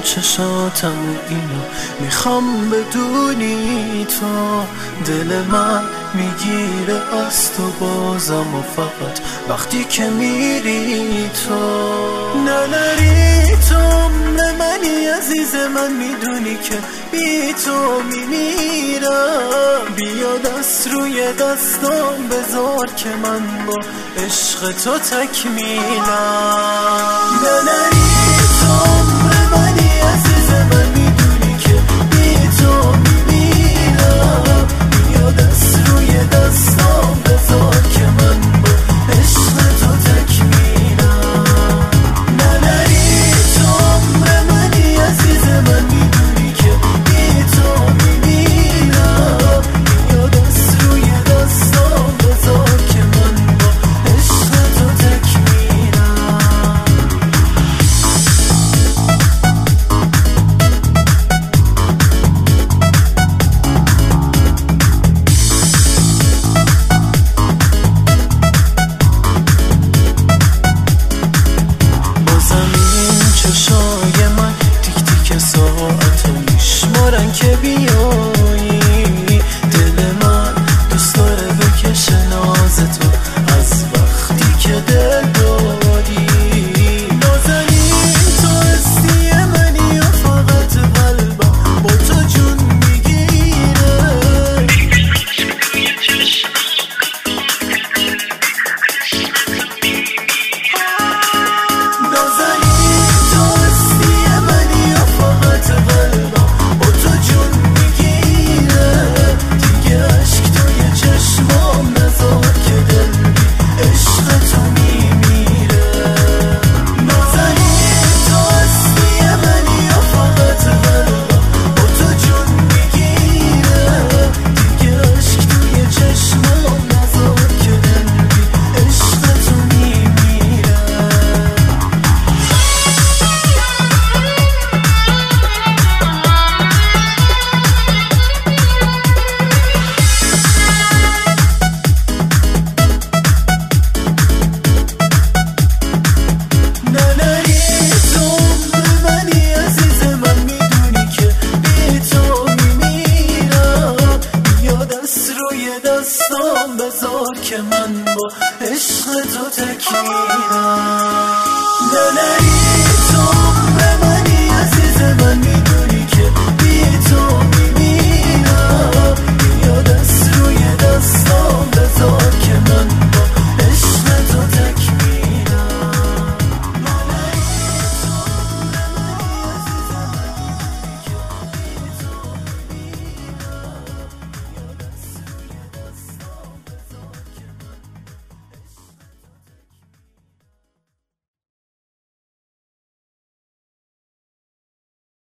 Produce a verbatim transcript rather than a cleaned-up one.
چشاتم و اینو میخوام بدونی تو دل من میگیره از تو بازم و فقط وقتی که میری تو ننری تو عمر منی عزیز من میدونی که بی تو میمیرم بیا دست روی دستام بذار که من با عشق تو تکمیلم ننری